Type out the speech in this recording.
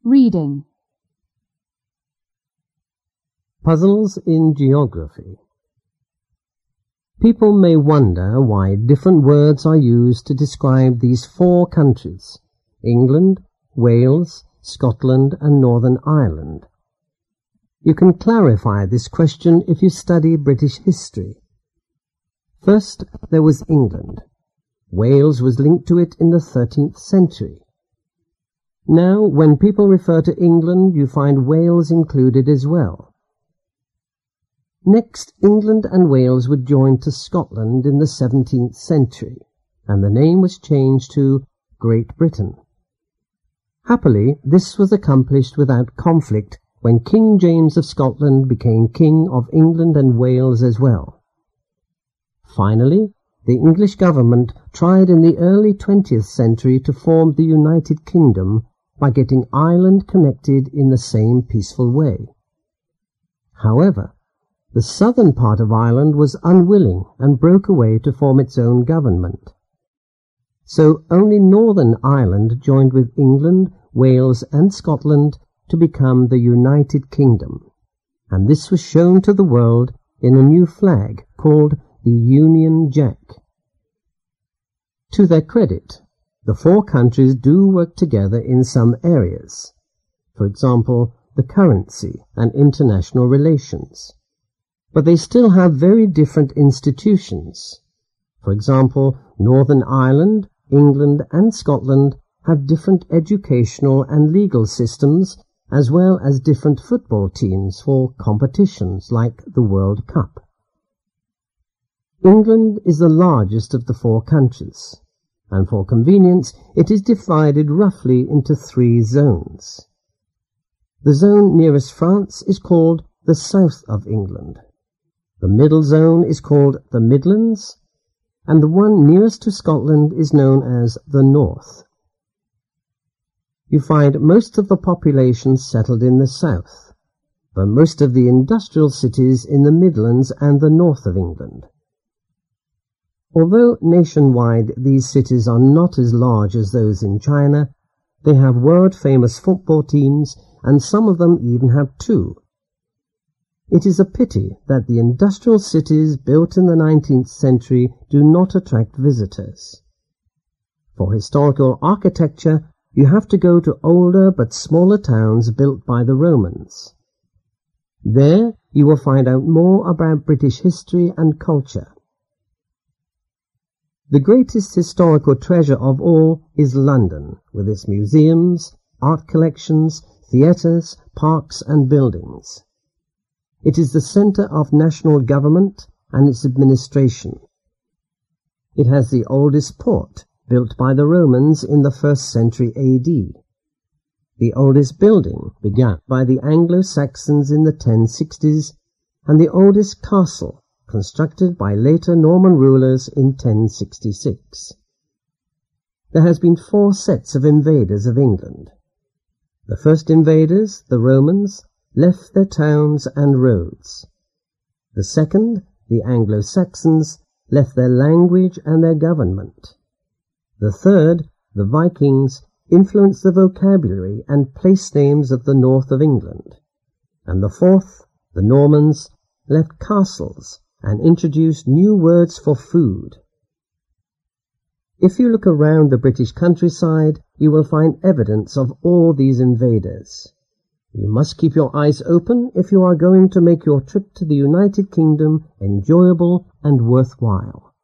Reading. Puzzles in geography. People may wonder why different words are used to describe these 4 countries: England, Wales, Scotland and Northern Ireland. You can clarify this question if you study British history. First, there was England. Wales was linked to it in the 13th century. Now, when people refer to England, you find Wales included as well. Next, England and Wales were joined to Scotland in the 17th century, and the name was changed to Great Britain. Happily, this was accomplished without conflict when King James of Scotland became King of England and Wales as well. Finally, the English government tried in the early 20th century to form the United Kingdom by getting Ireland connected in the same peaceful way. However, the southern part of Ireland was unwilling and broke away to form its own government. So only Northern Ireland joined with England, Wales and Scotland to become the United Kingdom, and this was shown to the world in a new flag called the Union Jack. To their credit, the 4 countries do work together in some areas. For example, the currency and international relations. But they still have very different institutions. For example, Northern Ireland, England and Scotland have different educational and legal systems, as well as different football teams for competitions like the World Cup. England is the largest of the 4 countries, and for convenience it is divided roughly into 3 zones. The zone nearest France is called the South of England. The middle zone is called the Midlands, and the one nearest to Scotland is known as the North. You find most of the population settled in the south, but most of the industrial cities in the Midlands and the north of England. Although nationwide these cities are not as large as those in China, they have world-famous football teams, and some of them even have 2. It is a pity that the industrial cities built in the 19th century do not attract visitors. For historical architecture, you have to go to older but smaller towns built by the Romans. There you will find out more about British history and culture. The greatest historical treasure of all is London, with its museums, art collections, theatres, parks and buildings. It is the centre of national government and its administration. It has the oldest port, built by the Romans in the 1st century AD. The oldest building, begun by the Anglo-Saxons in the 1060s, and the oldest castle, constructed by later Norman rulers in 1066. There has been 4 sets of invaders of England. The first invaders, the Romans, left their towns and roads. The second, the Anglo-Saxons, left their language and their government. The third, the Vikings, influenced the vocabulary and place names of the north of England. And the fourth, the Normans, left castles and introduced new words for food. If you look around the British countryside, you will find evidence of all these invaders. You must keep your eyes open if you are going to make your trip to the United Kingdom enjoyable and worthwhile.